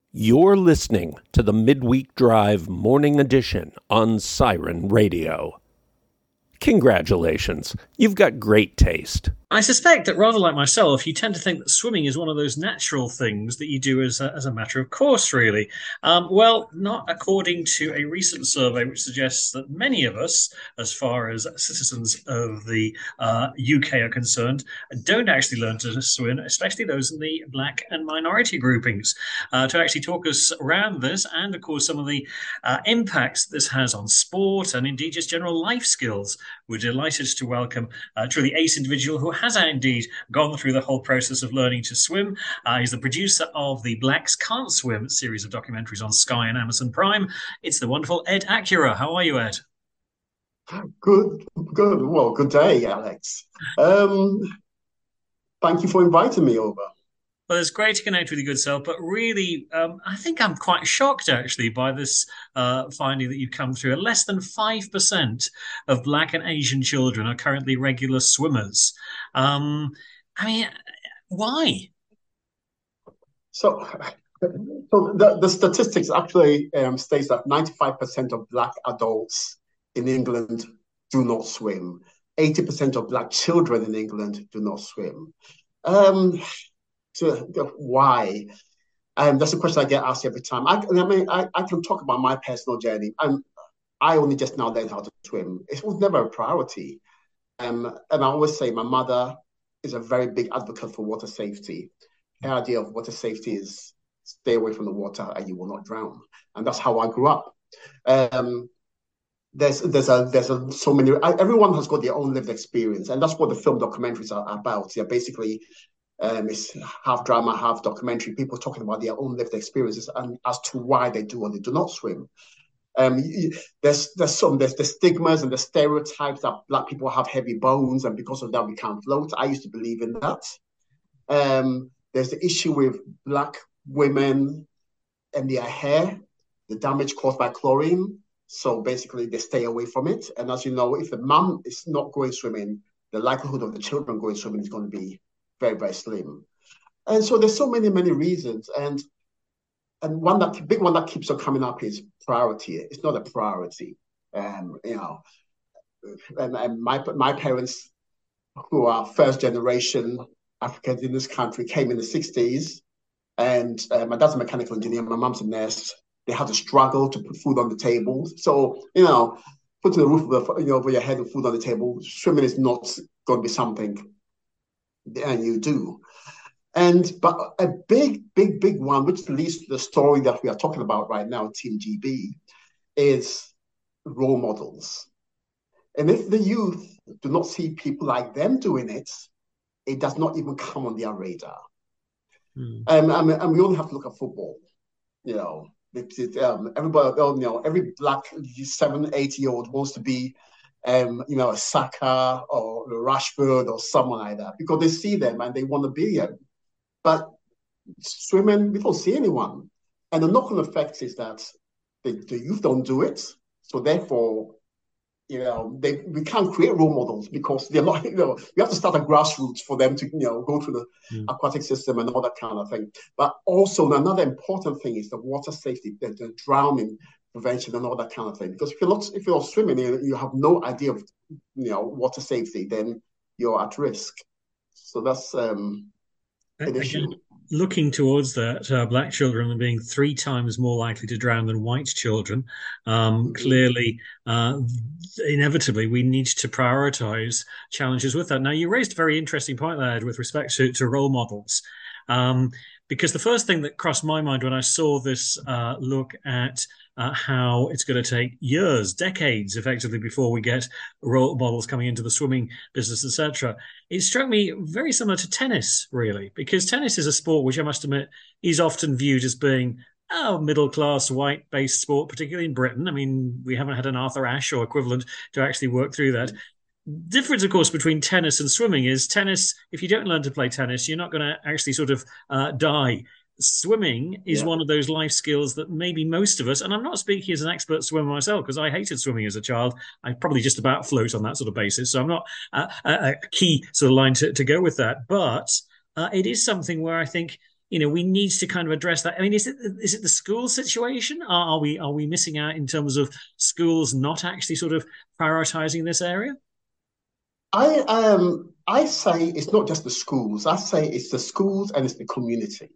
You're listening to the Midweek Drive Morning Edition on Siren Radio. Congratulations, you've got great taste. I suspect that, rather like myself, you tend to think that swimming is one of those natural things that you do as a matter of course, really. Well, not according to a recent survey which suggests that many of us, as far as citizens of the UK are concerned, don't actually learn to swim, especially those in the black and minority groupings. To actually talk us around this and, of course, some of the impacts this has on sport and indeed just general life skills, we're delighted to welcome a truly ace individual who has indeed gone through the whole process of learning to swim. He's the producer of the Blacks Can't Swim series of documentaries on Sky and Amazon Prime. It's the wonderful Ed Acura. How are you, Ed? Good. Well, good day, Alex. Thank you for inviting me over. Well, it's great to connect with you, good self, but really, I think I'm quite shocked, actually, by this finding that you've come through. Less than 5% of Black and Asian children are currently regular swimmers. I mean, why? So the statistics actually states that 95% of Black adults in England do not swim. 80% of Black children in England do not swim. Why? That's a question I get asked every time. I can talk about my personal journey. I only just now learned how to swim. It was never a priority. And I always say my mother is a very big advocate for water safety. Her idea of water safety is stay away from the water and you will not drown. And that's how I grew up. There's so many. Everyone has got their own lived experience, and that's what the film documentaries are about. They're basically it's half drama, half documentary. People talking about their own lived experiences and as to why they do or they do not swim. There's the stigmas and the stereotypes that Black people have heavy bones, and because of that we can't float. I used to believe in that. There's the issue with Black women and their hair, the damage caused by chlorine. So basically, they stay away from it. And as you know, if the mum is not going swimming, the likelihood of the children going swimming is going to be very, very slim. And so there's so many reasons. And big one that keeps on coming up is priority. It's not a priority. And my parents, who are first generation Africans in this country, came in the 60s. And my dad's a mechanical engineer, my mom's a nurse. They had to struggle to put food on the table. So, putting the roof over your head and food on the table, swimming is not going to be something and you do. But a big one, which leads to the story that we are talking about right now, Team GB, is role models. And if the youth do not see people like them doing it, it does not even come on their radar. And we only have to look at football. Everybody, every Black 7-8-year-old wants to be a Saka or Rashford or someone like that because they see them and they want to be them. But swimming, we don't see anyone. And the knock-on effect is that the youth don't do it. So therefore, we can't create role models because they're not, we have to start at grassroots for them to, go through the aquatic system and all that kind of thing. But also another important thing is the water safety, the drowning prevention and all that kind of thing. Because if you're swimming, you have no idea of, water safety, then you're at risk. So that's an issue. Looking towards that, Black children are being 3 times more likely to drown than white children. Clearly, inevitably, we need to prioritise challenges with that. Now, you raised a very interesting point there with respect to role models. Because the first thing that crossed my mind when I saw this look at how it's going to take years, decades, effectively, before we get role models coming into the swimming business, etc., it struck me very similar to tennis, really, because tennis is a sport which I must admit is often viewed as being a middle-class, white-based sport, particularly in Britain. I mean, we haven't had an Arthur Ashe or equivalent to actually work through that. Difference, of course, between tennis and swimming is tennis, if you don't learn to play tennis, you're not going to actually sort of die. Swimming is one of those life skills that maybe most of us, and I'm not speaking as an expert swimmer myself because I hated swimming as a child. I probably just about float on that sort of basis. So I'm not a key sort of line to go with that. But it is something where I think we need to kind of address that. I mean, is it the school situation? Are we missing out in terms of schools not actually sort of prioritizing this area? I say it's not just the schools. I say it's the schools and it's the community.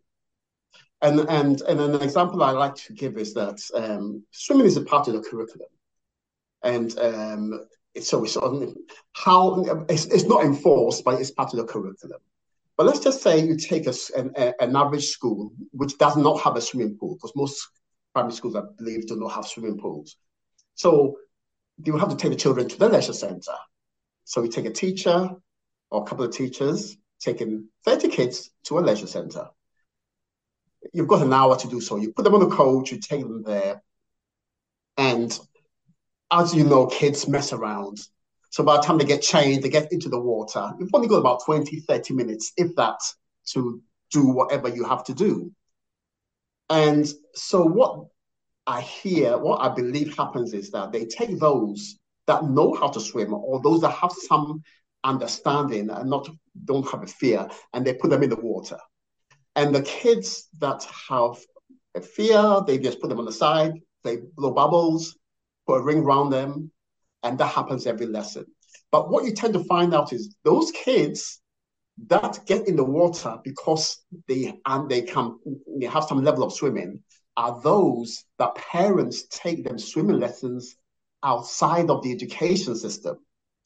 And an example I like to give is that swimming is a part of the curriculum, and it's on how it's not enforced, but it's part of the curriculum. But let's just say you take an average school which does not have a swimming pool, because most primary schools, I believe, do not have swimming pools. So you have to take the children to the leisure centre. So you take a teacher or a couple of teachers taking 30 kids to a leisure centre. You've got an hour to do so. You put them on the coach, you take them there, and as you know, kids mess around. So by the time they get changed, they get into the water. You've only got about 20, 30 minutes, if that, to do whatever you have to do. And so what I believe happens is that they take those that know how to swim, or those that have some understanding and don't have a fear, and they put them in the water. And the kids that have a fear, they just put them on the side, they blow bubbles, put a ring around them, and that happens every lesson. But what you tend to find out is those kids that get in the water because they have some level of swimming are those that parents take them swimming lessons outside of the education system.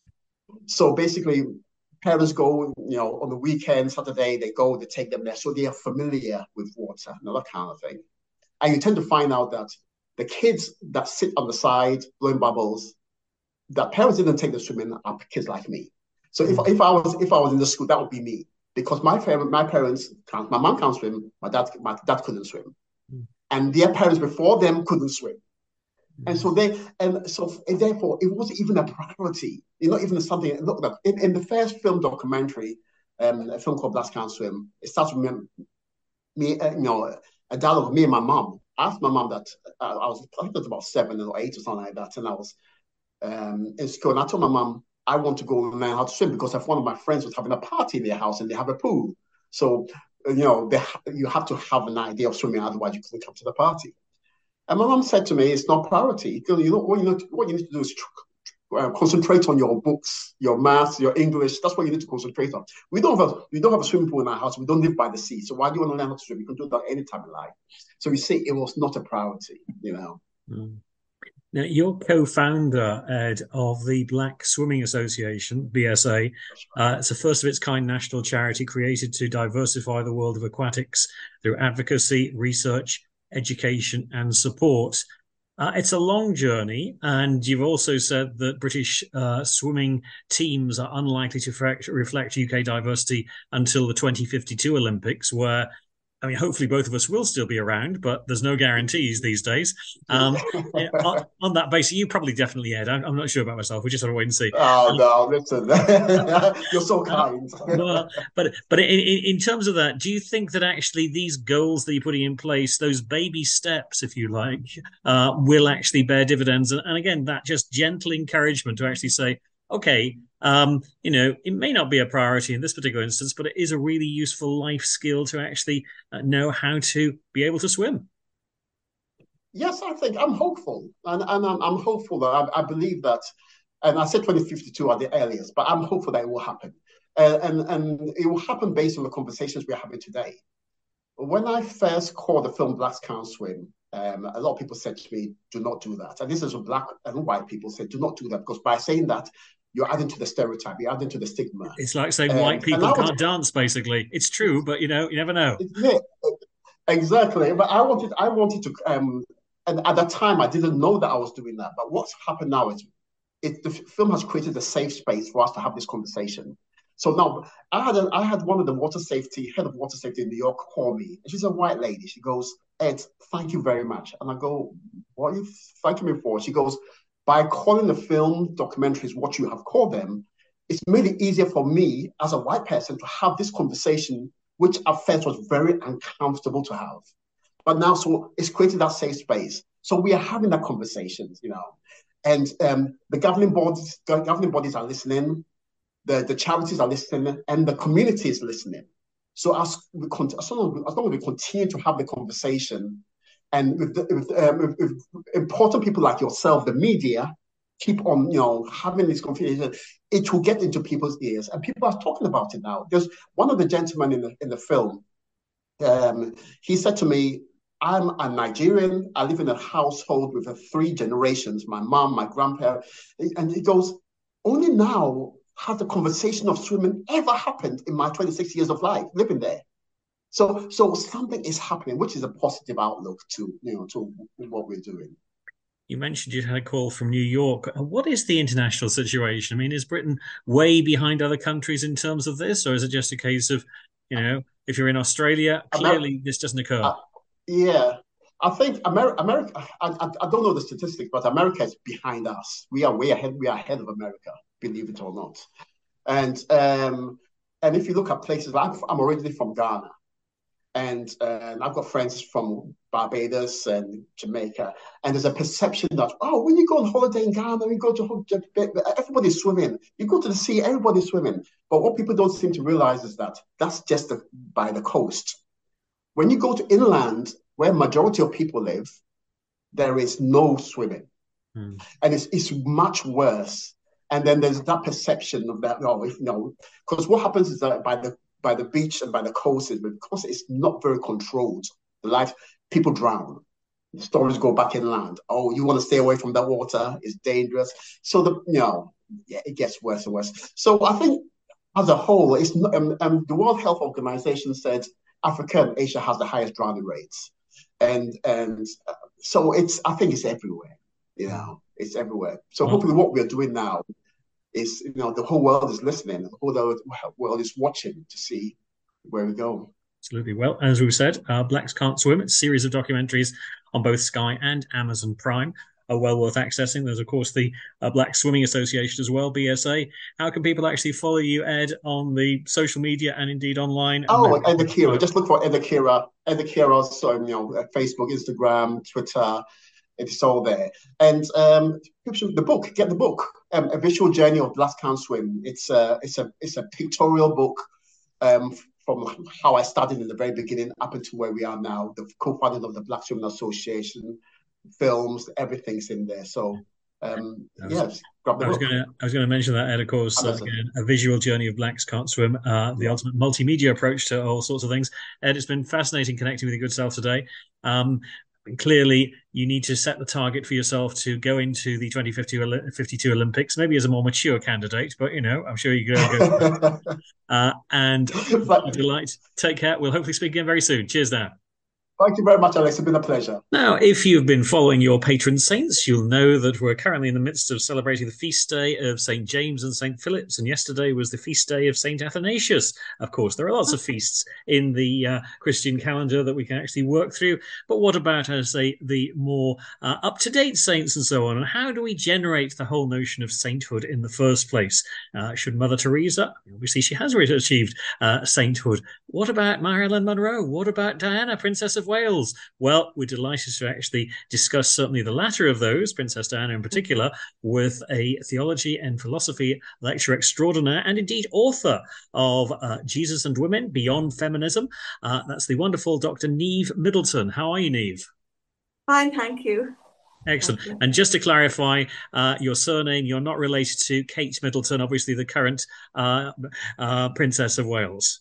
So basically, parents go, on the weekend, Saturday, they take them there. So they are familiar with water and that kind of thing. And you tend to find out that the kids that sit on the side blowing bubbles, that parents didn't take them swimming, are kids like me. So if I was in the school, that would be me, because my parents can't. My mom can't swim. My dad couldn't swim, and their parents before them couldn't swim. And so therefore it wasn't even a priority. Not even something. Look, in the first film documentary, a film called Blacks Can't Swim, it starts with me, a dialogue with me and my mom. I asked my mom that I think it was about 7 or 8 or something like that, and I was in school, and I told my mom I want to go and learn how to swim because if one of my friends was having a party in their house and they have a pool, so you have to have an idea of swimming, otherwise you couldn't come to the party. And my mom said to me, "It's not priority. What you need to do is concentrate on your books, your maths, your English. That's what you need to concentrate on. We don't have a swimming pool in our house. We don't live by the sea. So why do you want to learn how to swim? You can do that anytime in life." So you see, it was not a priority. Mm. Now, you're co-founder, Ed, of the Black Swimming Association, BSA. It's a first of its kind national charity created to diversify the world of aquatics through advocacy, research, education, and support. It's a long journey, and you've also said that British swimming teams are unlikely to reflect UK diversity until the 2052 Olympics, where hopefully both of us will still be around, but there's no guarantees these days. On that basis, you probably definitely, Ed. I'm not sure about myself. We just have to wait and see. Oh, no, listen. You're so kind. Well, but in terms of that, do you think that actually these goals that you're putting in place, those baby steps, if you like, will actually bear dividends? And again, that just gentle encouragement to actually say, okay, it may not be a priority in this particular instance, but it is a really useful life skill to actually know how to be able to swim. Yes, I think I'm hopeful, and I'm hopeful that I believe that, and I said 2052 are the earliest, but I'm hopeful that it will happen, and it will happen based on the conversations we're having today. When I first called the film Blacks Can't Swim, a lot of people said to me, "Do not do that." And this is what black and white people said, "Do not do that," because by saying that, you're adding to the stereotype, you're adding to the stigma. It's like saying white people can't dance, basically. It's true, but you never know. Yeah, exactly. But I wanted to, and at that time, I didn't know that I was doing that. But what's happened now is the film has created a safe space for us to have this conversation. So now I had one of the head of water safety in New York call me. And she's a white lady. She goes, "Ed, thank you very much." And I go, "What are you thanking me for?" She goes, "By calling the film documentaries what you have called them, it's made it easier for me as a white person to have this conversation, which at first was very uncomfortable to have. But now, so it's created that safe space. So we are having that conversation, and the governing bodies are listening, the charities are listening, and the community is listening. So as long as we continue to have the conversation, and with important people like yourself, the media, keep on, having this conversation, it will get into people's ears, and people are talking about it now. There's one of the gentlemen in the film. He said to me, I'm a Nigerian. I live in a household with 3 generations, my mom, my grandpa. And he goes, only now has the conversation of swimming ever happened in my 26 years of life living there. So something is happening, which is a positive outlook to what we're doing. You mentioned you'd had a call from New York. What is the international situation? I mean, is Britain way behind other countries in terms of this, or is it just a case of, if you're in Australia, clearly this doesn't occur? Yeah, I think America. I don't know the statistics, but America is behind us. We are way ahead. We are ahead of America, believe it or not. And if you look at places like, I'm originally from Ghana, and I've got friends from Barbados and Jamaica, and there's a perception that, when you go on holiday in Ghana, you go to everybody's swimming. You go to the sea, everybody's swimming. But what people don't seem to realize is that that's just by the coast. When you go to inland, where majority of people live, there is no swimming, and it's much worse. And then there's that perception of that. Because what happens is that by the beach and by the coast, because it's not very controlled, people drown. The stories go back inland. Oh, you want to stay away from that water? It's dangerous. So it gets worse and worse. So I think as a whole, it's not, the World Health Organization said Africa and Asia has the highest drowning rates, and so I think it's everywhere. It's everywhere. So hopefully, what we're doing now is, the whole world is listening, the whole world is watching to see where we go. Absolutely. Well, as we've said, Blacks Can't Swim. It's a series of documentaries on both Sky and Amazon Prime are well worth accessing. There's, of course, the Black Swimming Association as well, BSA. How can people actually follow you, Ed, on the social media and indeed online? Ed Akira. Just look for Ed Akira. Ed Akira, so, Facebook, Instagram, Twitter. It's all there. And get the book, A Visual Journey of Blacks Can't Swim. It's a pictorial book from how I started in the very beginning up until where we are now, the co-founder of the Black Swimming Association, films, everything's in there. So, yes, grab the book. I was going to mention that, Ed, of course, again, A Visual Journey of Blacks Can't Swim, the ultimate multimedia approach to all sorts of things. Ed, it's been fascinating connecting with your good self today. Clearly, you need to set the target for yourself to go into the 2052 Olympics, maybe as a more mature candidate, but, I'm sure you go. And delight. Take care. We'll hopefully speak again very soon. Cheers now. Thank you very much, Alex. It's been a pleasure. Now, if you've been following your patron saints, you'll know that we're currently in the midst of celebrating the feast day of St. James and St. Philip's, and yesterday was the feast day of St. Athanasius. Of course, there are lots of feasts in the Christian calendar that we can actually work through, but what about, as say, the more up-to-date saints and so on, and how do we generate the whole notion of sainthood in the first place? Should Mother Teresa, obviously she has achieved sainthood. What about Marilyn Monroe? What about Diana, Princess of Wales? Well, we're delighted to actually discuss certainly the latter of those, Princess Diana in particular, with a theology and philosophy lecturer extraordinaire and indeed author of Jesus and Women Beyond Feminism. That's the wonderful Dr. Niamh Middleton. How are you, Niamh? Fine, thank you. Excellent. And just to clarify, your surname, you're not related to Kate Middleton, obviously the current Princess of Wales.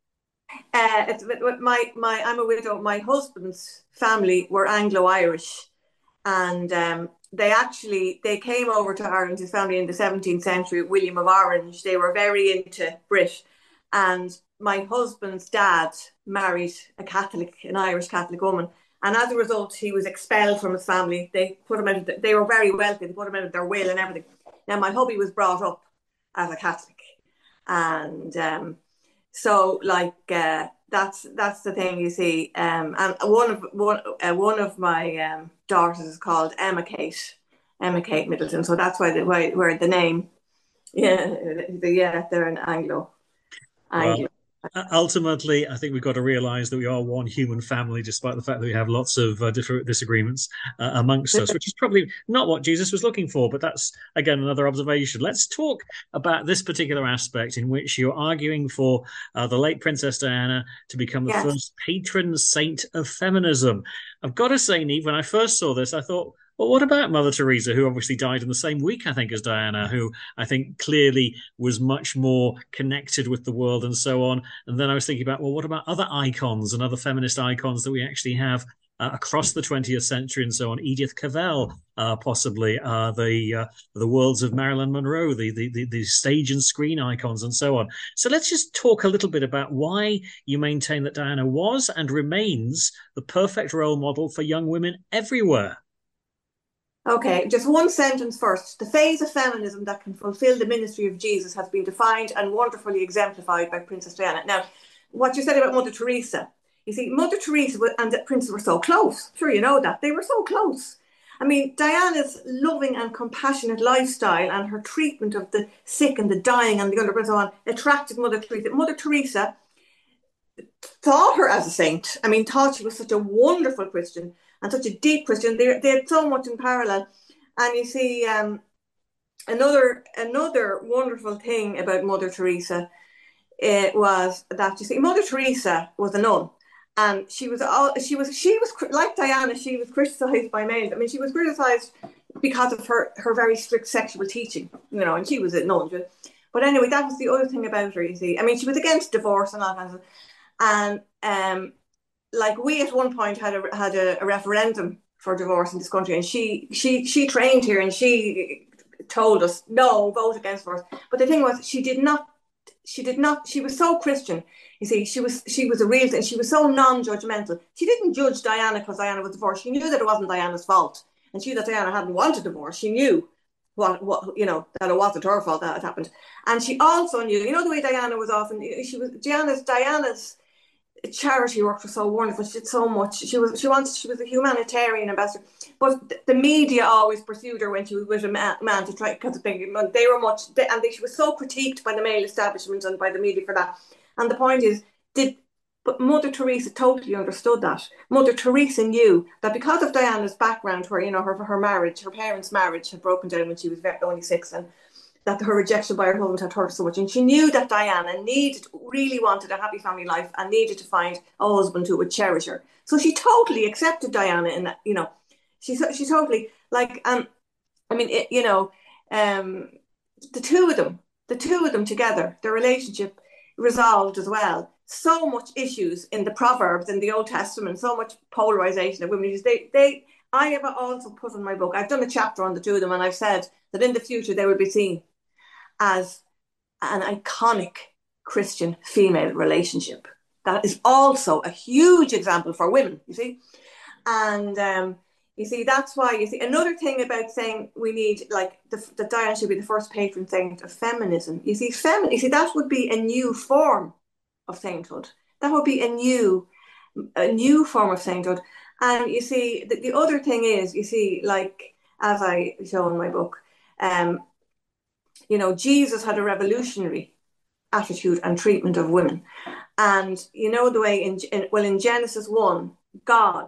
I'm a widow. My husband's family were Anglo-Irish, and they came over to Ireland, his family, in the 17th century. William of Orange. They were very into Brit, and my husband's dad married an Irish Catholic woman, and as a result, he was expelled from his family. They put him out. They were very wealthy. They put him out of their will and everything. Now, my hubby was brought up as a Catholic, and so, that's the thing, you see. And one of my daughters is called Emma Kate Middleton. So that's why where the name, they're an Anglo. Well, ultimately, I think we've got to realize that we are one human family, despite the fact that we have lots of different disagreements amongst us, which is probably not what Jesus was looking for. But that's, again, another observation. Let's talk about this particular aspect in which you're arguing for the late Princess Diana to become the first patron saint of feminism. I've got to say, Niamh, when I first saw this, I thought, well, what about Mother Teresa, who obviously died in the same week, I think, as Diana, who I think clearly was much more connected with the world and so on. And then I was thinking about, well, what about other icons and other feminist icons that we actually have across the 20th century and so on? Edith Cavell, possibly, the worlds of Marilyn Monroe, the stage and screen icons and so on. So let's just talk a little bit about why you maintain that Diana was and remains the perfect role model for young women everywhere. Okay, just one sentence first. The phase of feminism that can fulfill the ministry of Jesus has been defined and wonderfully exemplified by Princess Diana. Now, what you said about Mother Teresa, you see, Mother Teresa and the princess were so close. Sure, you know that. They were so close. I mean, Diana's loving and compassionate lifestyle and her treatment of the sick and the dying and the under and so on attracted Mother Teresa. Mother Teresa thought her as a saint. I mean, thought she was such a wonderful Christian and such a deep Christian. They had so much in parallel. And you see, another wonderful thing about Mother Teresa was that, you see, Mother Teresa was a nun, and she was like Diana. She was criticised by men. I mean, she was criticised because of her very strict sexual teaching, you know, and she was a nun. But anyway, that was the other thing about her. You see, I mean, she was against divorce and all kinds of, and like we at one point had a referendum for divorce in this country, and she trained here and she told us no, vote against divorce. But the thing was, she did not. She was so Christian. You see, she was a real thing. She was so non-judgmental. She didn't judge Diana because Diana was divorced. She knew that it wasn't Diana's fault, and she knew that Diana hadn't wanted divorce. She knew what you know, that it wasn't her fault that it happened, and she also knew, you know, the way Diana was often. She was Diana's charity work was so wonderful. She did so much. She was a humanitarian ambassador, but the media always pursued her when she was with a man to try, because they were much, and she was so critiqued by the male establishment and by the media for that. And the point is, but Mother Teresa totally understood that. Mother Teresa knew that because of Diana's background, where, you know, her marriage, her parents' marriage had broken down when she was only 6, and that her rejection by her husband had hurt her so much. And she knew that Diana really wanted a happy family life and needed to find a husband who would cherish her. So she totally accepted Diana in that, you know, she totally, like, I mean, the two of them together, their relationship resolved as well so much issues in the Proverbs in the Old Testament, so much polarization of women. I have also put in my book, I've done a chapter on the two of them, and I've said that in the future they will be seen as an iconic Christian female relationship. That is also a huge example for women, you see. And you see, that's why, you see, another thing about saying we need, like, that Diana should be the first patron saint of feminism. You see, that would be a new form of sainthood. That would be a new form of sainthood. And you see, the other thing is, you see, like, as I show in my book, you know, Jesus had a revolutionary attitude and treatment of women. And you know the way in Genesis 1, God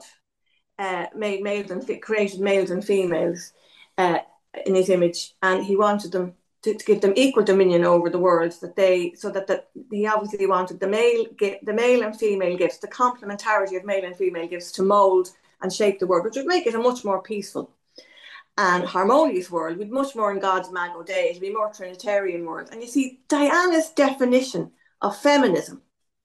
created males and females in his image, and he wanted them to give them equal dominion over the world, he obviously wanted the male and female gifts, the complementarity of male and female gifts, to mold and shape the world, which would make it a much more peaceful and harmonious world, with much more in God's Imago Dei, to be more Trinitarian world. And you see, Diana's definition of feminism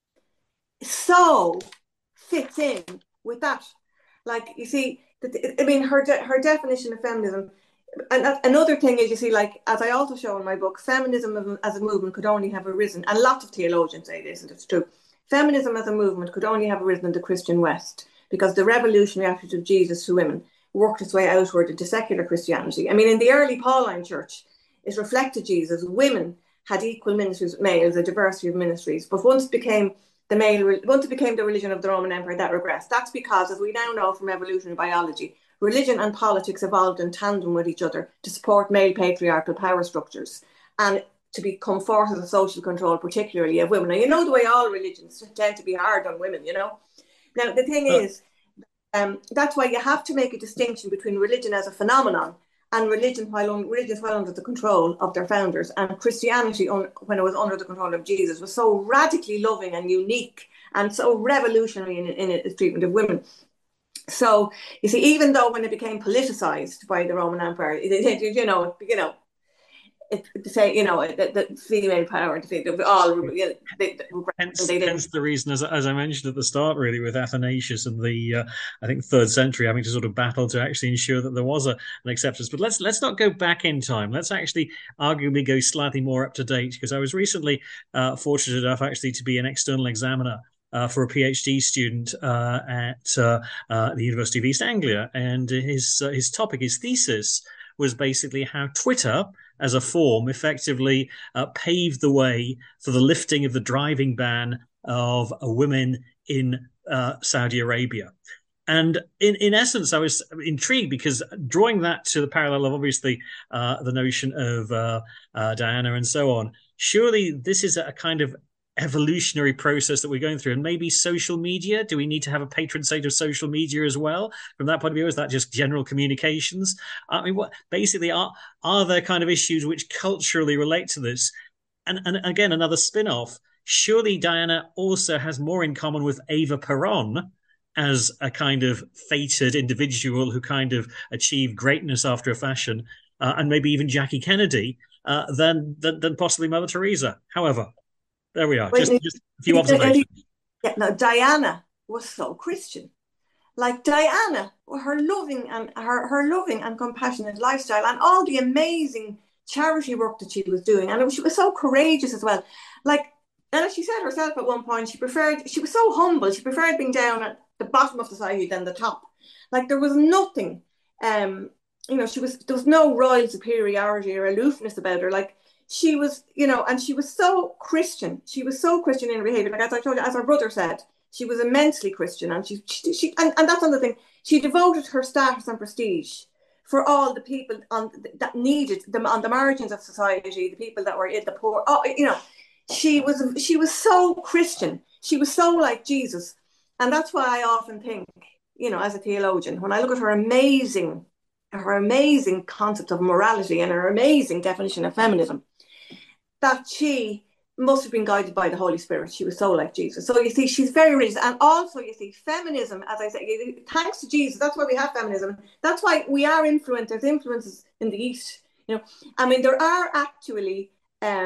so fits in with that. Like, you see, I mean, her definition of feminism. And another thing is, you see, like, as I also show in my book, feminism as a movement could only have arisen, and lots of theologians say this, and it's true. Feminism as a movement could only have arisen in the Christian West, because the revolutionary attitude of Jesus to women worked its way outward into secular Christianity. I mean, in the early Pauline church, it reflected Jesus. Women had equal ministries with males, a diversity of ministries. But once it became the religion of the Roman Empire, that regressed. That's because, as we now know from evolutionary biology, religion and politics evolved in tandem with each other to support male patriarchal power structures. And to become forces of social control, particularly of women. Now, you know the way all religions tend to be hard on women, you know. Now, the thing is, that's why you have to make a distinction between religion as a phenomenon and religions while under the control of their founders. And Christianity, when it was under the control of Jesus, was so radically loving and unique and so revolutionary in its treatment of women. So you see, even though when it became politicized by the Roman Empire, to say, the female power, to say all, hence the reason, as I mentioned at the start, really, with Athanasius and the I think 3rd century having to sort of battle to actually ensure that there was an acceptance. But let's not go back in time. Let's actually arguably go slightly more up to date, because I was recently fortunate enough actually to be an external examiner for a PhD student at the University of East Anglia, and his topic, his thesis, was basically how Twitter as a form effectively paved the way for the lifting of the driving ban of women in Saudi Arabia. And in essence, I was intrigued because drawing that to the parallel of obviously the notion of Diana and so on, surely this is a kind of evolutionary process that we're going through. And maybe social media, do we need to have a patron saint of social media as well from that point of view? Is that just general communications? I mean, what basically are there kind of issues which culturally relate to this? And again, another spin-off, surely Diana also has more in common with Eva Peron as a kind of fated individual who kind of achieved greatness after a fashion, and maybe even Jackie Kennedy, than possibly Mother Teresa. However, there we are. Just a few observations. Yeah, no, Diana was so Christian. Like Diana, her loving and compassionate lifestyle, and all the amazing charity work that she was doing, and she was so courageous as well. Like, and as she said herself at one point, she was so humble. She preferred being down at the bottom of society than the top. Like, there was nothing, there was no royal superiority or aloofness about her. Like, she was, and she was so Christian. She was so Christian in her behavior. Like, as I told you, as her brother said, she was immensely Christian, and she and that's another thing. She devoted her status and prestige for all the people that needed them on the margins of society, the people that were in the poor. She was so Christian. She was so like Jesus, and that's why I often think, as a theologian, when I look at her amazing concept of morality and her amazing definition of feminism, that she must have been guided by the Holy Spirit. She was so like Jesus. So you see, she's very religious. And also, you see, feminism, as I say, thanks to Jesus, that's why we have feminism. That's why we are influenced. There's influences in the East. I mean, there are actually,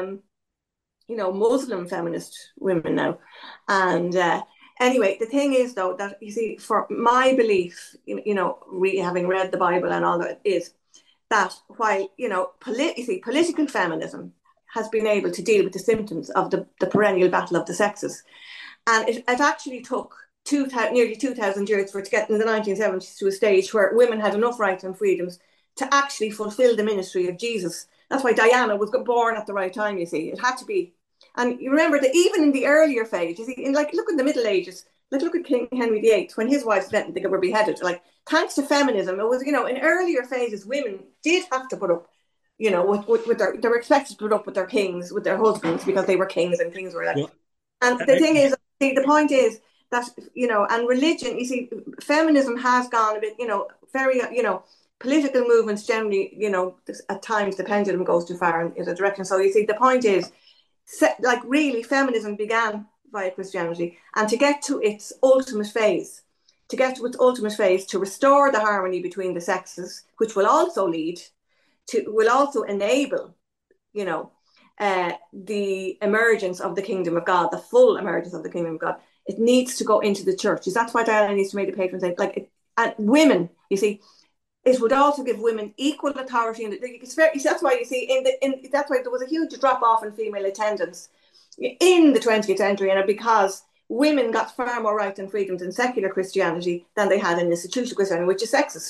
Muslim feminist women now. And anyway, the thing is, though, that, you see, for my belief, having read the Bible and all that, is that while, political feminism has been able to deal with the symptoms of the perennial battle of the sexes. And it actually took nearly 2,000 years for it to get in the 1970s to a stage where women had enough rights and freedoms to actually fulfill the ministry of Jesus. That's why Diana was born at the right time, you see. It had to be. And you remember that even in the earlier phase, you see, look in the Middle Ages, look at King Henry VIII, when his wives were beheaded. Like, thanks to feminism, it was, in earlier phases, women did have to put up, they were expected to put up with their kings, with their husbands, because they were kings and kings were like. Yeah. And the thing is, the point is that, and religion, you see, feminism has gone a bit, very, political movements generally, at times the pendulum goes too far in a direction. So you see, the point is, like, really, feminism began via Christianity, and to get to its ultimate phase, to restore the harmony between the sexes, which will also enable, the emergence of the kingdom of God, the full emergence of the kingdom of God. It needs to go into the churches. That's why Diana needs to make the patron saint. And women, you see, it would also give women equal authority. That's why you see that's why there was a huge drop off in female attendance in the 20th century, and because women got far more rights and freedoms in secular Christianity than they had in institutional Christianity, which is sexist.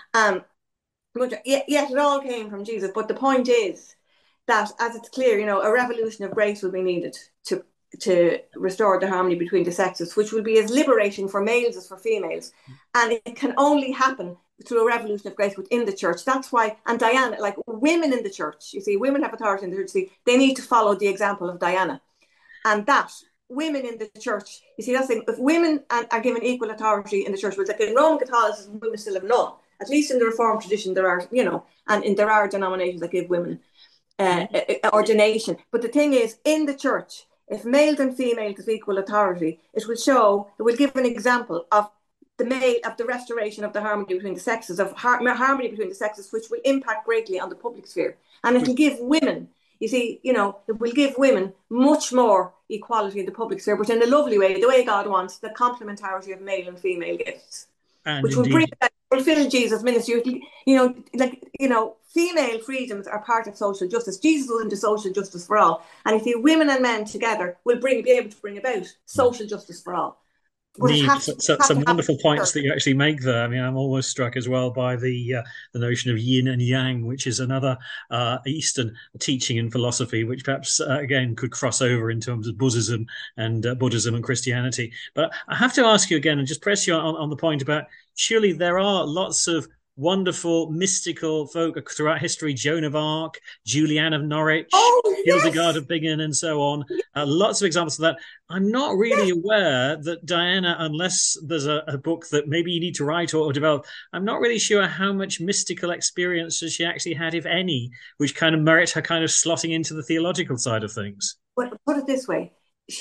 Yet it all came from Jesus. But the point is that, as it's clear, a revolution of grace will be needed to to restore the harmony between the sexes, which will be as liberating for males as for females. And it can only happen through a revolution of grace within the church. That's why, and Diana, like women in the church, you see, women have authority in the church, see, they need to follow the example of Diana. And that women in the church, you see, that's the thing, if women are given equal authority in the church, which like in Roman Catholicism, women still have none. At least in the Reformed tradition, there are, you know, and there are denominations that give women ordination. But the thing is, in the church, if males and females have equal authority, it will give an example of the restoration of the harmony between the sexes, of harmony between the sexes, which will impact greatly on the public sphere. And it will give women, you see, you know, it will give women much more equality in the public sphere, but in a lovely way, the way God wants, the complementarity of male and female gifts, and which will fulfill Jesus' ministry. You know, like, you know, female freedoms are part of social justice. Jesus was into social justice for all. And if you women and men together will be able to bring about social justice for all. Some wonderful points that you actually make there. I mean, I'm almost struck as well by the notion of yin and yang, which is another Eastern teaching in philosophy, which perhaps again could cross over in terms of Buddhism and Christianity. But I have to ask you again and just press you on the point about, surely there are lots of wonderful mystical folk throughout history: Joan of Arc, Julian of Norwich, Hildegard of Bingen, and so on. Lots of examples of that. I'm not really aware that Diana, unless there's a book that maybe you need to write or develop, I'm not really sure how much mystical experience she actually had, if any, which kind of merits her kind of slotting into the theological side of things. Well, put it this way.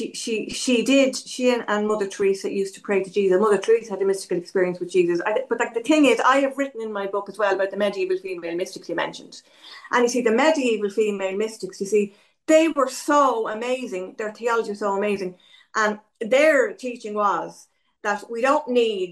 She and Mother Teresa used to pray to Jesus. Mother Teresa had a mystical experience with Jesus. But like the thing is, I have written in my book as well about the medieval female mystics you mentioned. And you see, the medieval female mystics, you see, they were so amazing. Their theology was so amazing. And their teaching was that we don't need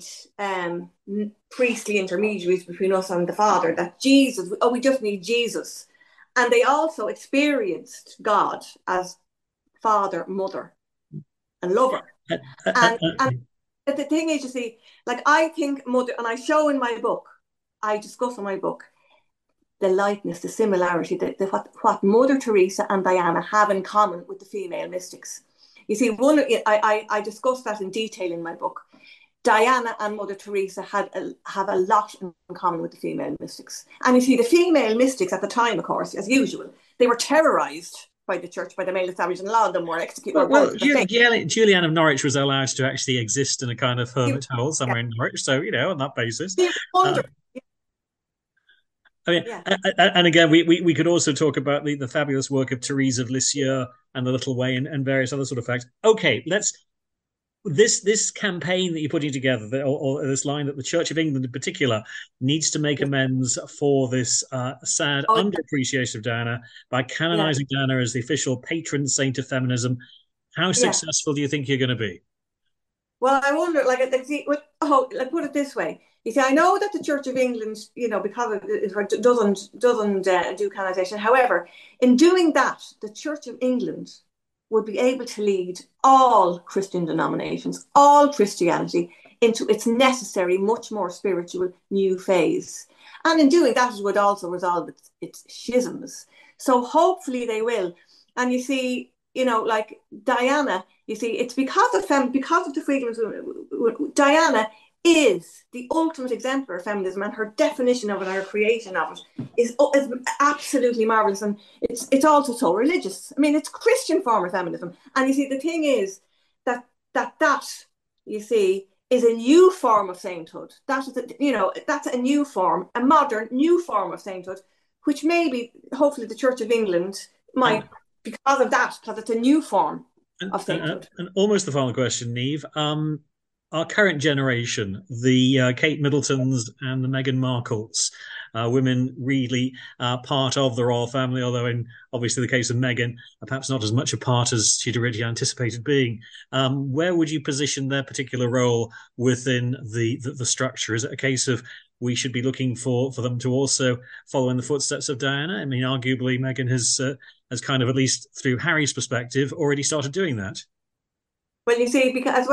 priestly intermediaries between us and the Father, that Jesus, we just need Jesus. And they also experienced God as Father, Mother, and Lover. And the thing is, you see, like I think Mother, and I show in my book, I discuss in my book, the likeness, the similarity, what Mother Teresa and Diana have in common with the female mystics. You see, I discuss that in detail in my book. Diana and Mother Teresa have a lot in common with the female mystics. And you see, the female mystics at the time, of course, as usual, they were terrorized by the church, by the male establishment, and a lot of them were executed. Julian of Norwich was allowed to actually exist in a kind of hermit hole somewhere in Norwich, so, you know, on that basis. I mean, and again, we could also talk about the fabulous work of Therese of Lisieux and the Little Way and various other sort of facts. Okay, this campaign that you're putting together, or this line that the Church of England in particular needs to make amends for this sad underappreciation of Diana by canonizing Diana as the official patron saint of feminism. How successful do you think you're going to be? Well, I wonder, put it this way. You see, I know that the Church of England, you know, because it doesn't do canonization. However, in doing that, the Church of England would be able to lead all Christian denominations, all Christianity, into its necessary, much more spiritual new phase. And in doing that, it would also resolve its schisms. So hopefully they will. And you see, you know, like Diana, you see, it's because of the freedoms of women. Diana is the ultimate exemplar of feminism, and her definition of it, her creation of it, is absolutely marvelous, and it's also so religious. I mean, it's a Christian form of feminism, and you see, the thing is that you see is a new form of sainthood. That is, that's a new form, a modern new form of sainthood, which maybe, hopefully, the Church of England might, because it's a new form of sainthood. And almost the final question, Niamh. Our current generation, the Kate Middletons and the Meghan Markles, women really part of the royal family, although in obviously the case of Meghan, perhaps not as much a part as she'd originally anticipated being. Where would you position their particular role within the structure? Is it a case of we should be looking for them to also follow in the footsteps of Diana? I mean, arguably Meghan has kind of, at least through Harry's perspective, already started doing that. Well, you see, because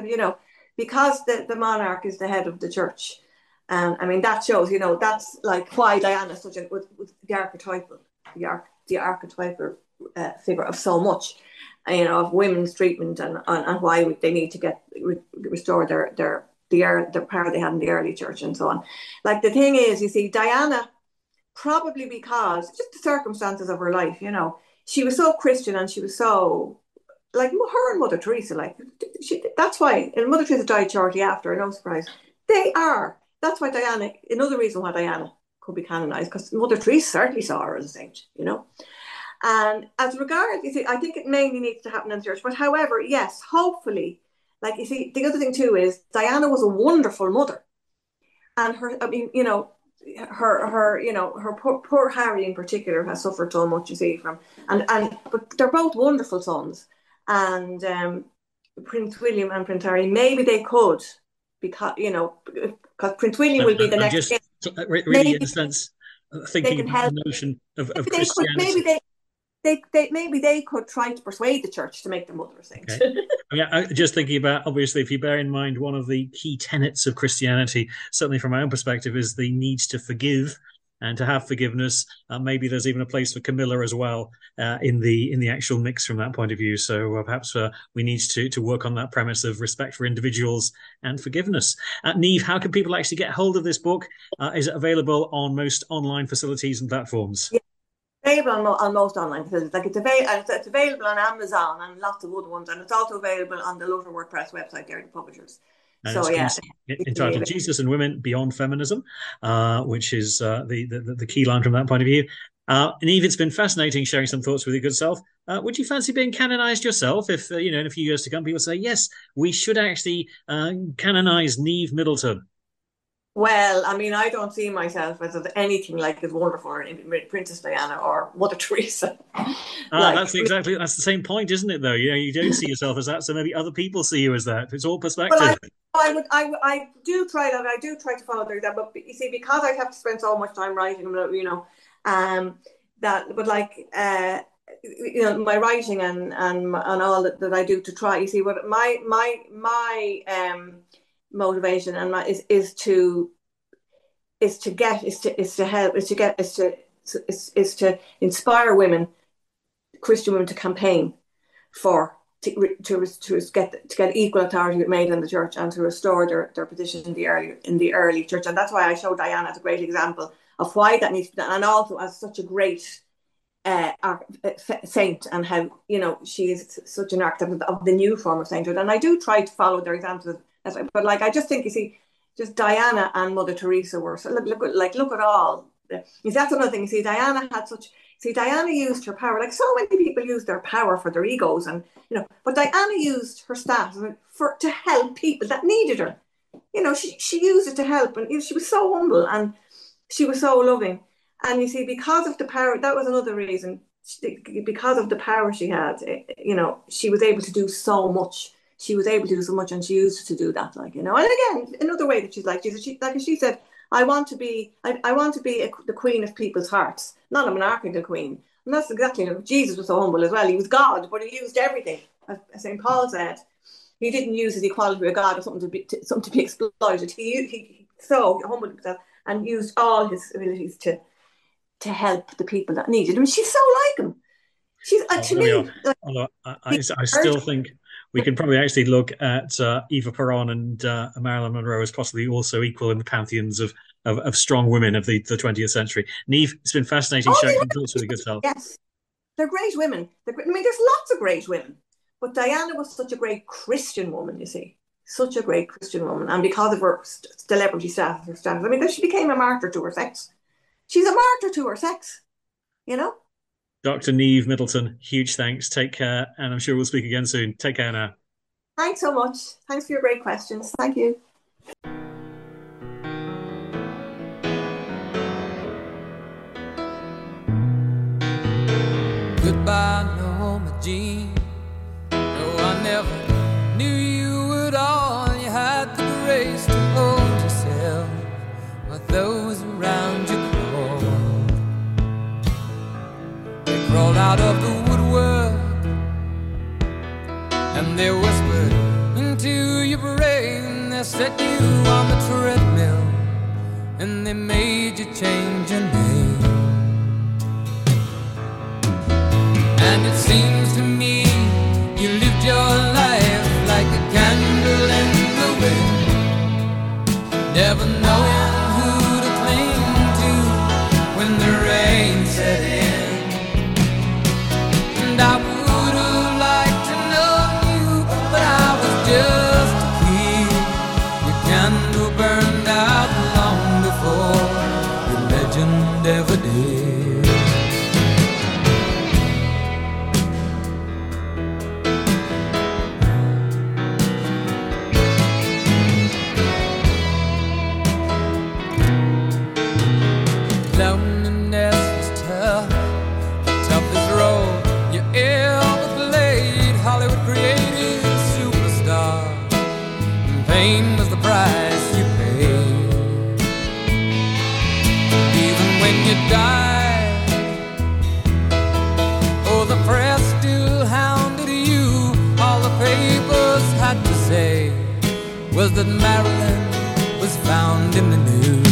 the monarch is the head of the church. I mean, that shows, that's like why Diana is such the archetypal figure of so much. of women's treatment and why they need to restore the power they had in the early church and so on. Like, the thing is, you see, Diana, probably because just the circumstances of her life, she was so Christian, and she was so, like, her and Mother Teresa, like, that's why, and Mother Teresa died shortly after, no surprise. That's why Diana, another reason why Diana could be canonized, because Mother Teresa certainly saw her as a saint, And as regards, you see, I think it mainly needs to happen in the church. But however, yes, hopefully, like, you see, the other thing too is Diana was a wonderful mother, and her poor Harry in particular has suffered so much, you see, but they're both wonderful sons, and Prince William and Prince Harry, maybe they could, because Prince William will be the next. Just really, in a sense, thinking about the notion of Christianity. Maybe they could try to persuade the church to make their mother a saint. Okay. I'm just thinking about, obviously, if you bear in mind one of the key tenets of Christianity, certainly from my own perspective, is the need to forgive and to have forgiveness. Maybe there's even a place for Camilla as well in the actual mix from that point of view. So perhaps we need to work on that premise of respect for individuals and forgiveness. Niamh, how can people actually get hold of this book? Is it available on most online facilities and platforms? Yeah. Available on most online facilities. Like, it's available on Amazon and lots of other ones, and it's also available on the Luther WordPress website there, the publishers. So entitled Jesus and Women Beyond Feminism, which is the key line from that point of view. Niamh, it's been fascinating sharing some thoughts with your good self. Would you fancy being canonized yourself? If in a few years to come, people say, yes, we should actually canonize Niamh Middleton. Well, I mean, I don't see myself as anything like as wonderful Princess Diana or Mother Teresa. That's the same point, isn't it? Though you don't see yourself as that, so maybe other people see you as that. It's all perspective. Well, I do try that. I do try to follow their example. But you see, because I have to spend so much time writing, my writing and all that I do to try. You see, what my motivation and is to inspire women, Christian women, to campaign to get equal authority made in the church and to restore their position in the early church. And that's why I show Diana as a great example of why that needs to be done, and also as such a great saint, and how she is such an archetype of the new form of sainthood. And I do try to follow their examples. But like, I just think, you see, just Diana and Mother Teresa were look at all. That's another thing. You see, Diana used her power, like so many people use their power for their egos, and but Diana used her status to help people that needed her. She used it to help, and she was so humble and she was so loving. And you see, because of the power, that was another reason. Because of the power she had, she was able to do so much. She was able to do so much, and she used to do that, And again, another way that she said, I want to be the queen of people's hearts, not a monarchical queen. And that's exactly, Jesus was so humble as well. He was God, but he used everything. As St. Paul said, he didn't use his equality with God as something to be exploited. He so humbled himself and used all his abilities to help the people that needed him. She's so like him. She's I still think we can probably actually look at Eva Peron and Marilyn Monroe as possibly also equal in the pantheons of strong women of the 20th century. Niamh, it's been fascinating sharing some thoughts with a good self. Yes, they're great women. There's lots of great women, but Diana was such a great Christian woman. You see, such a great Christian woman, and because of her celebrity status, she became a martyr to her sex. She's a martyr to her sex, Dr. Niamh Middleton, huge thanks. Take care, and I'm sure we'll speak again soon. Take care now. Thanks so much. Thanks for your great questions. Thank you. Goodbye, Norma Jean. No, I never knew you at all. You had the grace to hold yourself while those around you crawled out of the woodwork, and they whispered into your brain. They set you on the treadmill, and they made you change your name. And it seems to me ever did. Loneliness was tough, the toughest role you ever played. Hollywood created a superstar, and pain was the price you paid. Even when you died, oh, the press still hounded you. All the papers had to say was that Marilyn was found in the news.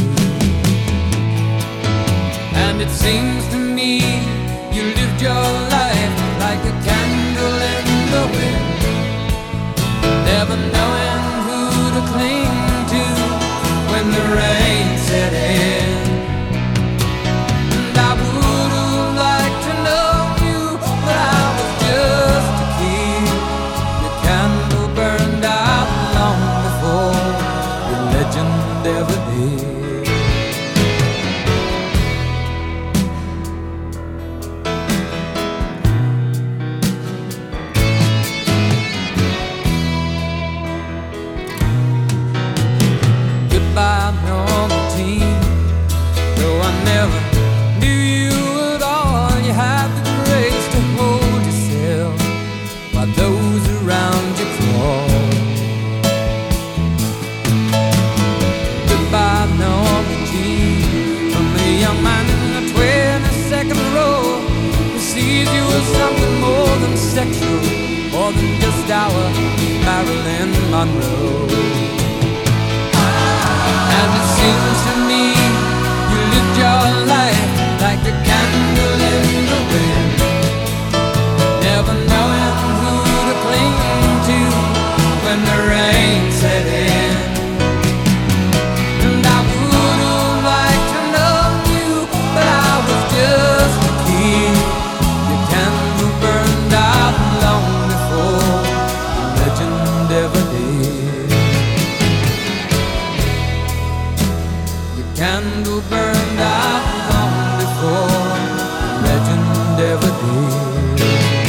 And it seems to me you lived your life like a candle in the wind, never knowing who to cling to when the rain set in. And I would have liked to know you, but I was just a kid. Your candle burned out long before your legend ever did. Goodbye, normal teen. Though I never knew you at all, you had the grace to hold yourself while those around you crawl. Goodbye, normal teen. From the young man in the 22nd row who sees you as something more than sexual, more than just our Marilyn Monroe. And it seems to me you lived your life like a candle in the wind, never knowing who to cling to when the rain set in. And I would have liked to know you, but I was just a kid. Your candle burned out long before the legend ever did. Candle burned out long before the legend ever did.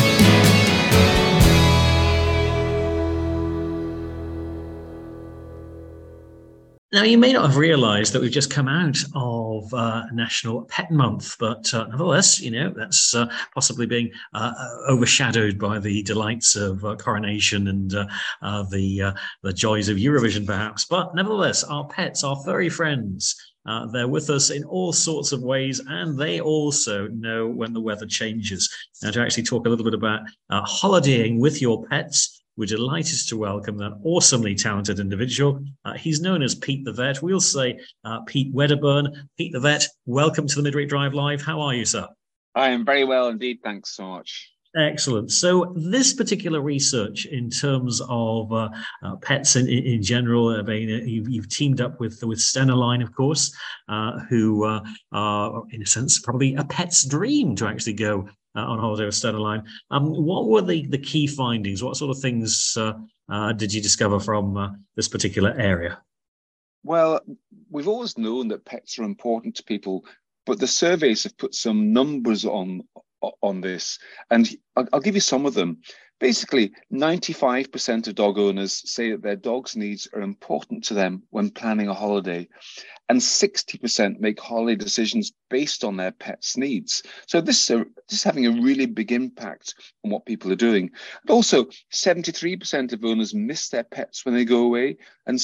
Now, you may not have realised that we've just come out of National Pet Month, but nevertheless, you know, that's possibly being overshadowed by the delights of Coronation and the joys of Eurovision, perhaps. But nevertheless, our pets, our furry friends, they're with us in all sorts of ways, and they also know when the weather changes. Now, to actually talk a little bit about holidaying with your pets, we're delighted to welcome that awesomely talented individual. He's known as Pete the Vet. We'll say Pete Wedderburn. Pete the Vet, welcome to the Midweek Drive Live. How are you, sir? I am very well indeed. Thanks so much. Excellent. So this particular research in terms of pets in general, I mean, you've teamed up with Stenaline, of course, who are, in a sense, probably a pet's dream to actually go on holiday with Stenaline. What were the key findings? What sort of things did you discover from this particular area? Well, we've always known that pets are important to people, but the surveys have put some numbers on this, and I'll give you some of them. Basically, 95% of dog owners say that their dog's needs are important to them when planning a holiday, and 60% make holiday decisions based on their pet's needs. So this is having a really big impact on what people are doing. But also, 73% of owners miss their pets when they go away, and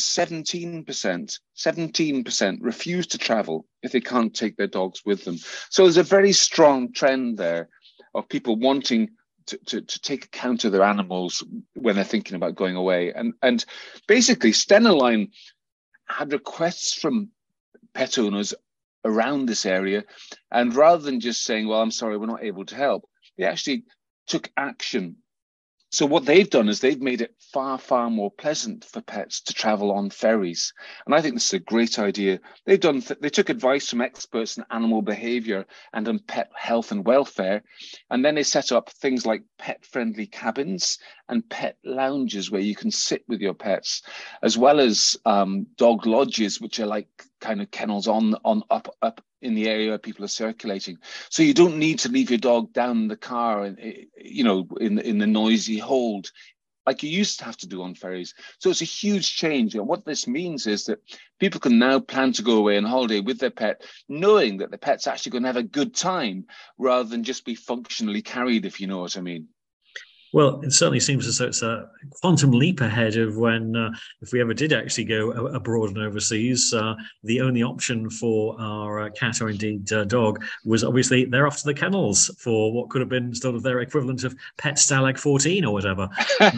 17% refuse to travel if they can't take their dogs with them. So there's a very strong trend there of people wanting to take account of their animals when they're thinking about going away. And basically, Stenaline had requests from pet owners around this area. And rather than just saying, well, I'm sorry, we're not able to help, they actually took action. So what they've done is they've made it far, far more pleasant for pets to travel on ferries. And I think this is a great idea. They took advice from experts in animal behavior and on pet health and welfare. And then they set up things like pet-friendly cabins and pet lounges where you can sit with your pets, as well as dog lodges, which are like kind of kennels on up in the area where people are circulating. So you don't need to leave your dog down in the car, in the noisy hold, like you used to have to do on ferries. So it's a huge change. And what this means is that people can now plan to go away on holiday with their pet, knowing that the pet's actually going to have a good time rather than just be functionally carried, if you know what I mean. Well, it certainly seems as though it's a quantum leap ahead of when, if we ever did actually go abroad and overseas, the only option for our cat or indeed dog was obviously they're off to the kennels for what could have been sort of their equivalent of Pet Stalag 14 or whatever.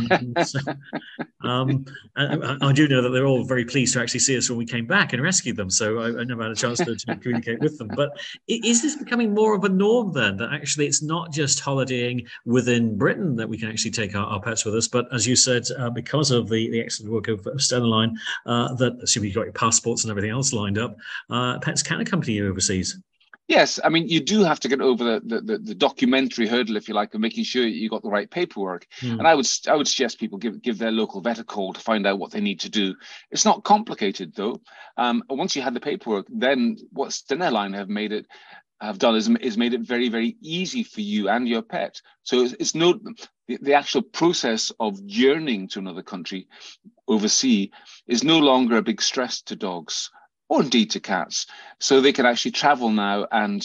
I do know that they're all very pleased to actually see us when we came back and rescued them. So I never had a chance to communicate with them. But is this becoming more of a norm then, that actually it's not just holidaying within Britain that we can actually take our pets with us, but as you said, because of the excellent work of Stena Line, that assuming you've got your passports and everything else lined up, pets can accompany you overseas? Yes, I mean, you do have to get over the documentary hurdle, if you like, of making sure you got the right paperwork. And I would suggest people give their local vet a call to find out what they need to do. It's not complicated, though. Once you had the paperwork, then what Stena Line have done is made it very, very easy for you and your pet. So it's the actual process of journeying to another country overseas is no longer a big stress to dogs, or indeed to cats. So they can actually travel now and,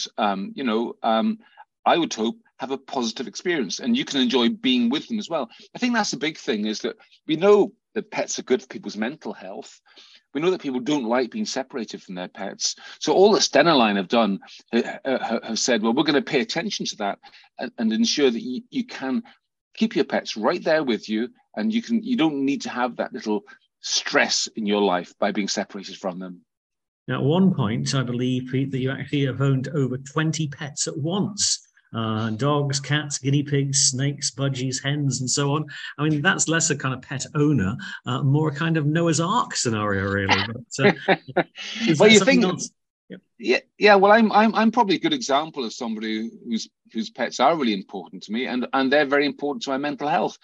I would hope, have a positive experience, and you can enjoy being with them as well. I think that's the big thing, is that we know that pets are good for people's mental health. We know that people don't like being separated from their pets. So all that Stena Line have done have said, well, we're going to pay attention to that and ensure that you can keep your pets right there with you, and you don't need to have that little stress in your life by being separated from them. Now, at one point, I believe, Pete, that you actually have owned over 20 pets at once. Dogs, cats, guinea pigs, snakes, budgies, hens, and so on. I mean, that's less a kind of pet owner, more a kind of Noah's Ark scenario, really. But, well, you think... Yeah. Well, I'm probably a good example of somebody whose pets are really important to me, and they're very important to my mental health.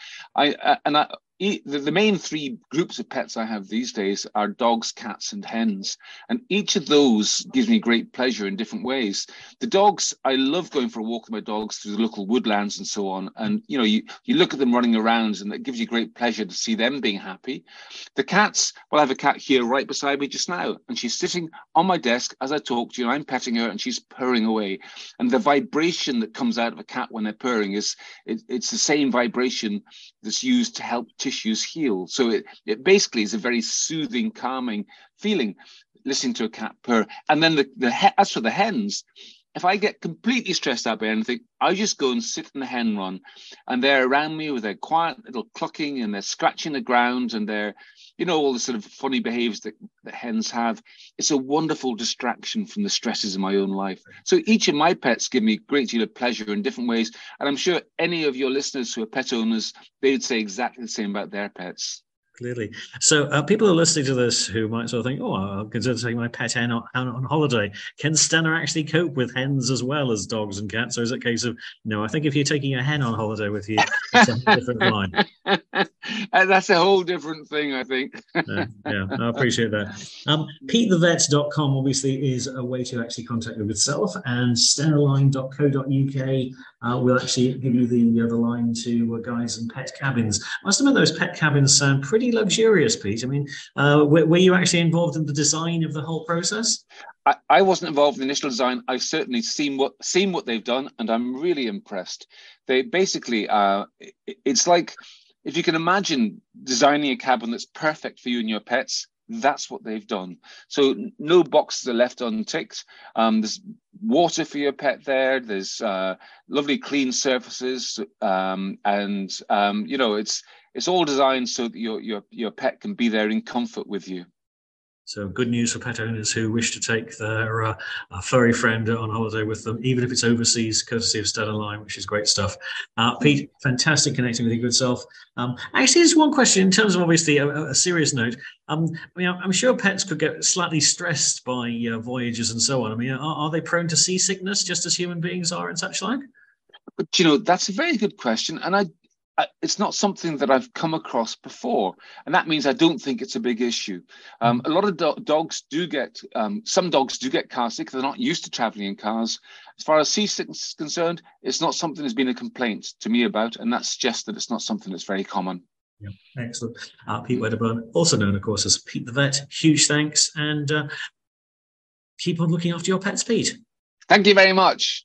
The main three groups of pets I have these days are dogs, cats, and hens, and each of those gives me great pleasure in different ways. The dogs, I love going for a walk with my dogs through the local woodlands and so on, and you look at them running around, and it gives you great pleasure to see them being happy. The cats, well, I have a cat here right beside me just now, and she's sitting on my desk as I talk to you, and I'm petting her, and she's purring away, and the vibration that comes out of a cat when they're purring it's the same vibration that's used to help tissues heal. So it basically is a very soothing, calming feeling listening to a cat purr. And then as for the hens, if I get completely stressed out by anything, I just go and sit in the hen run, and they're around me with their quiet little clucking, and they're scratching the ground, and they're, all the sort of funny behaviors that hens have. It's a wonderful distraction from the stresses of my own life. So each of my pets give me a great deal of pleasure in different ways. And I'm sure any of your listeners who are pet owners, they would say exactly the same about their pets. Clearly. So people who are listening to this who might sort of think, I'll consider taking my pet hen on holiday. Can Stena actually cope with hens as well as dogs and cats? Or is it a case of, no, I think if you're taking a hen on holiday with you, it's a different line. That's a whole different thing, I think. Yeah, I appreciate that. PeteTheVet.com obviously is a way to actually contact you yourself, and stenaline.co.uk will actually give you the line to guides and pet cabins. I must admit those pet cabins sound pretty luxurious, Pete. I mean, were you actually involved in the design of the whole process? I wasn't involved in the initial design. I've certainly seen what they've done, and I'm really impressed. They basically, it's like, if you can imagine designing a cabin that's perfect for you and your pets, that's what they've done. So no boxes are left unticked. There's water for your pet there. There's lovely clean surfaces, it's all designed so that your pet can be there in comfort with you. So good news for pet owners who wish to take their furry friend on holiday with them, even if it's overseas, courtesy of Stena Line, which is great stuff. Pete, fantastic connecting with your good self. Actually, there's one question in terms of obviously a serious note. I'm sure pets could get slightly stressed by voyages and so on. I mean, are they prone to seasickness just as human beings are and such like? But, that's a very good question. And it's not something that I've come across before, and that means I don't think it's a big issue. A lot of dogs do get, some dogs do get car sick. They're not used to traveling in cars. As far as seasickness is concerned, it's not something that's been a complaint to me about, and that suggests that it's not something that's very common. Yeah, excellent. Pete Wedderburn, also known, of course, as Pete the Vet. Huge thanks, and keep on looking after your pets, Pete. Thank you very much.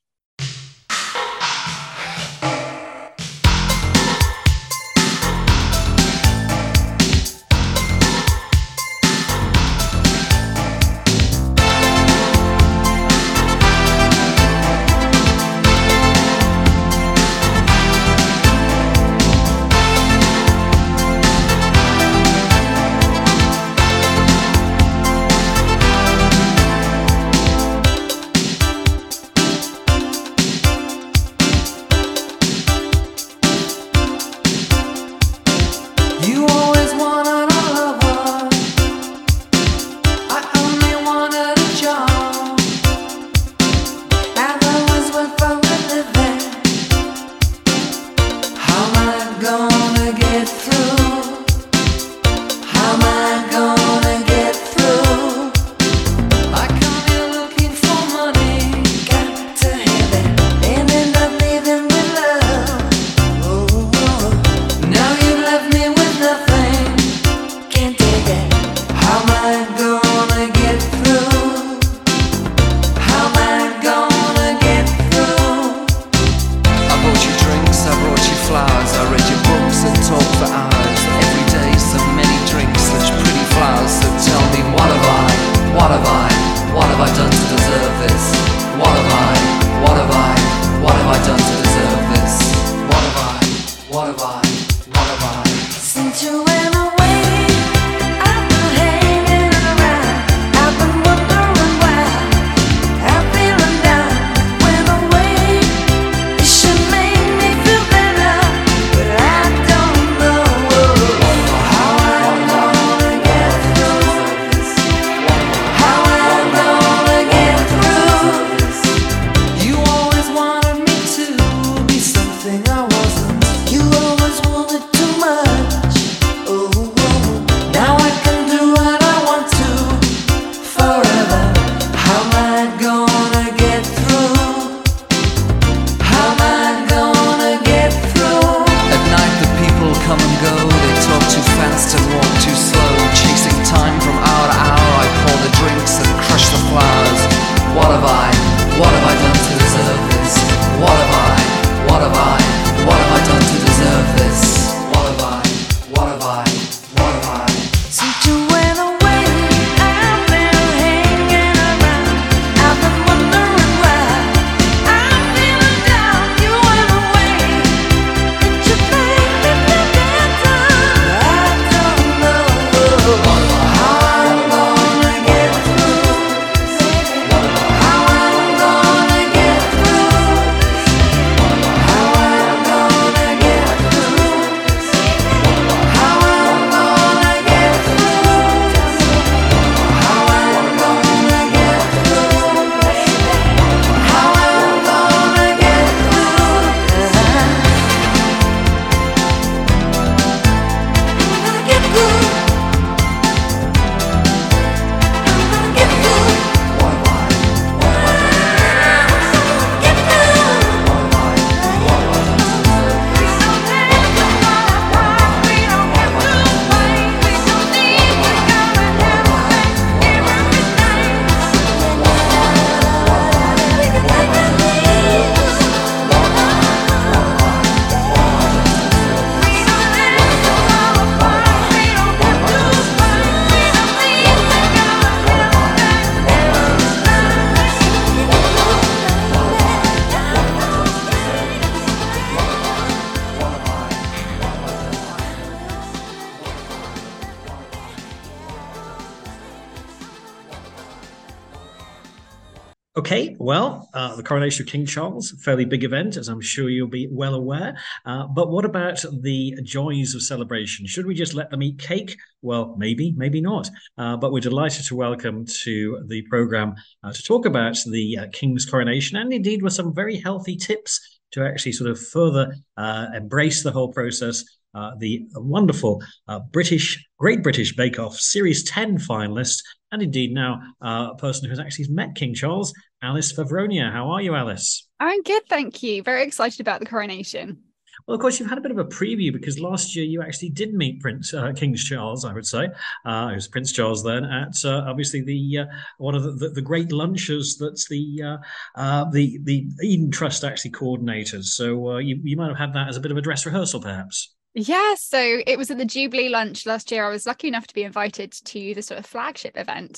Okay, well, the coronation of King Charles, a fairly big event, as I'm sure you'll be well aware. But what about the joys of celebration? Should we just let them eat cake? Well, maybe, maybe not. But we're delighted to welcome to the programme to talk about the King's coronation, and indeed with some very healthy tips to actually sort of further embrace the whole process. The wonderful Great British Bake Off Series 10 finalist, and indeed now a person who has actually met King Charles, Alice Favronia. How are you, Alice? I'm good, thank you. Very excited about the coronation. Well, of course, you've had a bit of a preview because last year you actually did meet King Charles, I would say. It was Prince Charles then at obviously the one of the great lunches that's the Eden Trust actually coordinators. So you might have had that as a bit of a dress rehearsal, perhaps. Yeah, so it was at the Jubilee lunch last year. I was lucky enough to be invited to the sort of flagship event.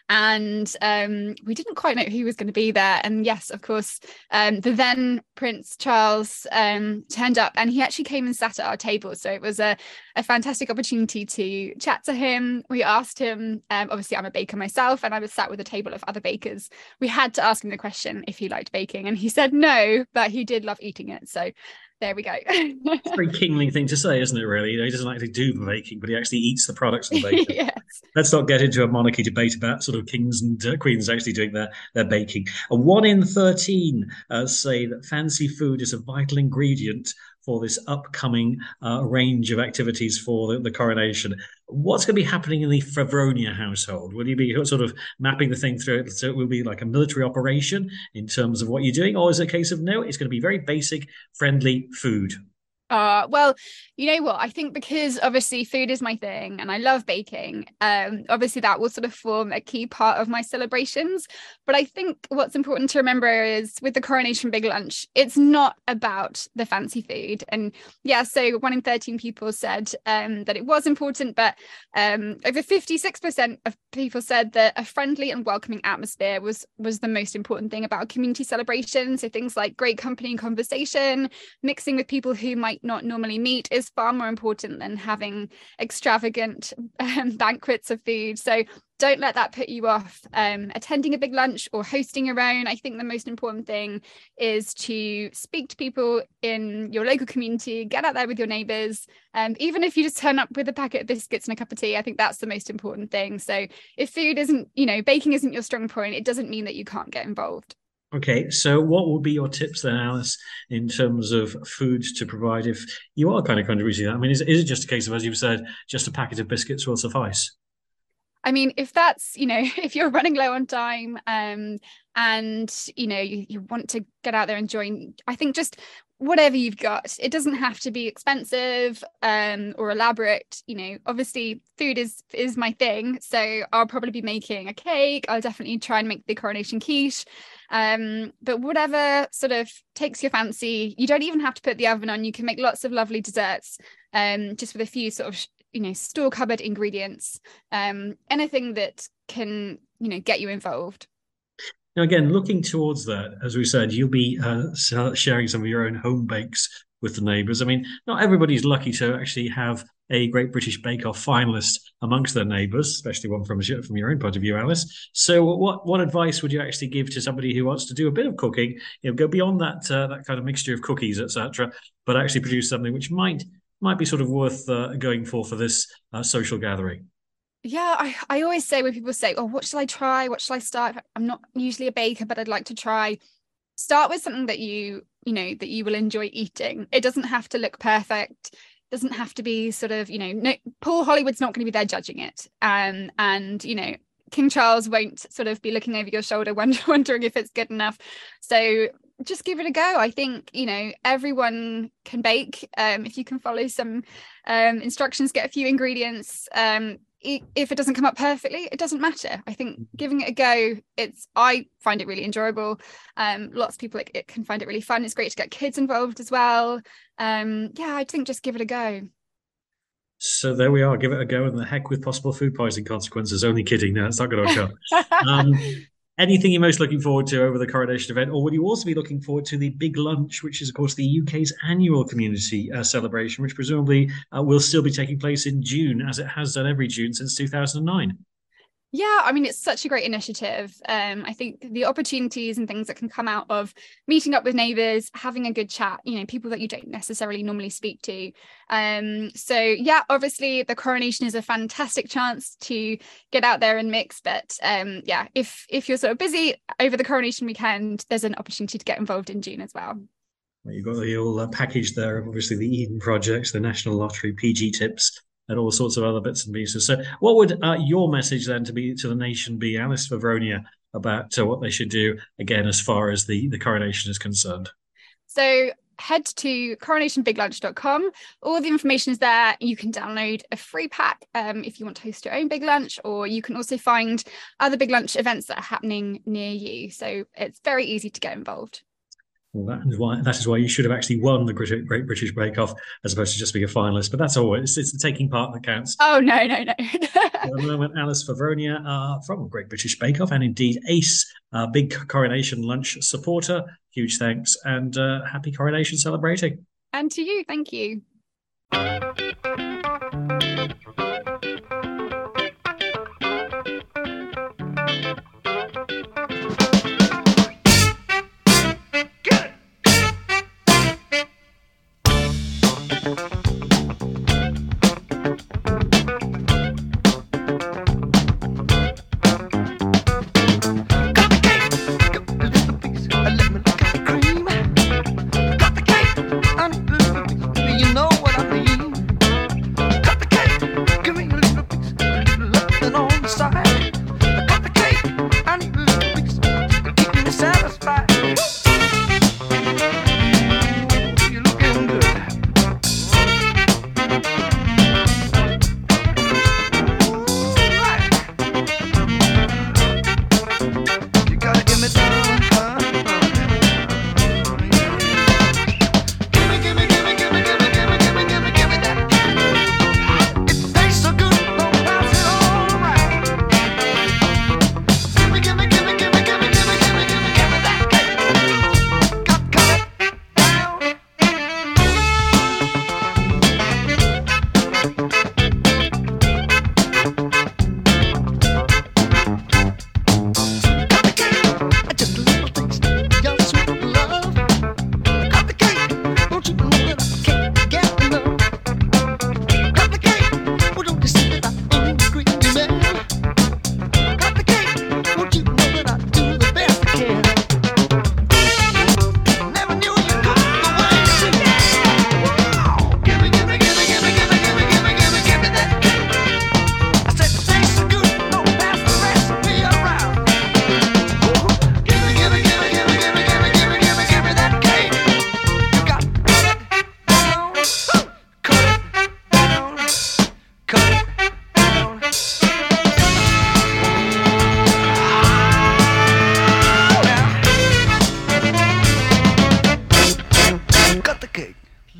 And we didn't quite know who was going to be there. And yes, of course, the then Prince Charles turned up, and he actually came and sat at our table. So it was a fantastic opportunity to chat to him. We asked him, obviously I'm a baker myself, and I was sat with a table of other bakers. We had to ask him the question if he liked baking, and he said no, but he did love eating it. So there we go. It's a very kingly thing to say, isn't it, really? He doesn't actually do the baking, but he actually eats the products of the baking. Yes. Let's not get into a monarchy debate about sort of kings and queens actually doing their baking. 1 in 13 say that fancy food is a vital ingredient for this upcoming range of activities for the coronation. What's going to be happening in the Favronia household? Will you be sort of mapping the thing through it so it will be like a military operation in terms of what you're doing? Or is it a case of, no, it's going to be very basic, friendly food? Well, you know what? I think because obviously food is my thing and I love baking, obviously that will sort of form a key part of my celebrations. But I think what's important to remember is with the Coronation Big Lunch, it's not about the fancy food. And yeah, so 1 in 13 people said that it was important, but over 56% of people said that a friendly and welcoming atmosphere was the most important thing about a community celebration. So things like great company and conversation, mixing with people who might not normally meet is far more important than having extravagant banquets of food. So don't let that put you off attending a big lunch or hosting your own. I think the most important thing is to speak to people in your local community, get out there with your neighbours. Even if you just turn up with a packet of biscuits and a cup of tea, I think that's the most important thing. So if food isn't, baking isn't your strong point, it doesn't mean that you can't get involved. Okay, so what would be your tips then, Alice, in terms of food to provide if you are kind of contributing that? I mean, is it just a case of, as you've said, just a packet of biscuits will suffice? I mean, if that's, if you're running low on time and, you want to get out there and join, I think just whatever you've got, it doesn't have to be expensive or elaborate. Obviously food is my thing. So I'll probably be making a cake. I'll definitely try and make the coronation quiche. But whatever sort of takes your fancy, you don't even have to put the oven on. You can make lots of lovely desserts just with a few sort of store cupboard ingredients, anything that can get you involved. Now, again, looking towards that, as we said, you'll be sharing some of your own home bakes with the neighbours. I mean, not everybody's lucky to actually have a Great British Bake Off finalist amongst their neighbours, especially one from your own point of view, Alice. So what advice would you actually give to somebody who wants to do a bit of cooking, go beyond that kind of mixture of cookies, etc., but actually produce something which might be sort of worth going for this social gathering? Yeah, I always say when people say, oh, what shall I try? What shall I start? I'm not usually a baker, but I'd like to try. Start with something that you will enjoy eating. It doesn't have to look perfect. It doesn't have to be sort of, no, Paul Hollywood's not going to be there judging it. And King Charles won't sort of be looking over your shoulder wondering if it's good enough. So just give it a go. I think, everyone can bake. If you can follow some instructions, get a few ingredients, if it doesn't come up perfectly, it doesn't matter. I think giving it a go, I find it really enjoyable. Lots of people it can find it really fun. It's great to get kids involved as well. I think just give it a go. So there we are. Give it a go, and the heck with possible food poisoning consequences. Only kidding. No, it's not going to occur. Anything you're most looking forward to over the coronation event, or would you also be looking forward to the big lunch, which is, of course, the UK's annual community celebration, which presumably will still be taking place in June, as it has done every June since 2009? Yeah, I mean, it's such a great initiative. I think the opportunities and things that can come out of meeting up with neighbours, having a good chat, people that you don't necessarily normally speak to. So yeah, obviously the coronation is a fantastic chance to get out there and mix. But if you're sort of busy over the coronation weekend, there's an opportunity to get involved in June as well. Well, you've got the whole package there of obviously the Eden Project, the National Lottery, PG Tips, and all sorts of other bits and pieces. So, what would your message then to the nation be, Alice Favronia, about what they should do again as far as the coronation is concerned? So head to coronationbiglunch.com. All the information is there. You can download a free pack if you want to host your own big lunch, or you can also find other big lunch events that are happening near you. So it's very easy to get involved. Well, that is why you should have actually won the Great British Bake Off as opposed to just being a finalist. But that's all. It's the taking part that counts. Oh, no. At the moment, Alice Favronia from Great British Bake Off, and indeed Ace, big coronation lunch supporter. Huge thanks, and happy coronation celebrating. And to you, thank you. Satisfied.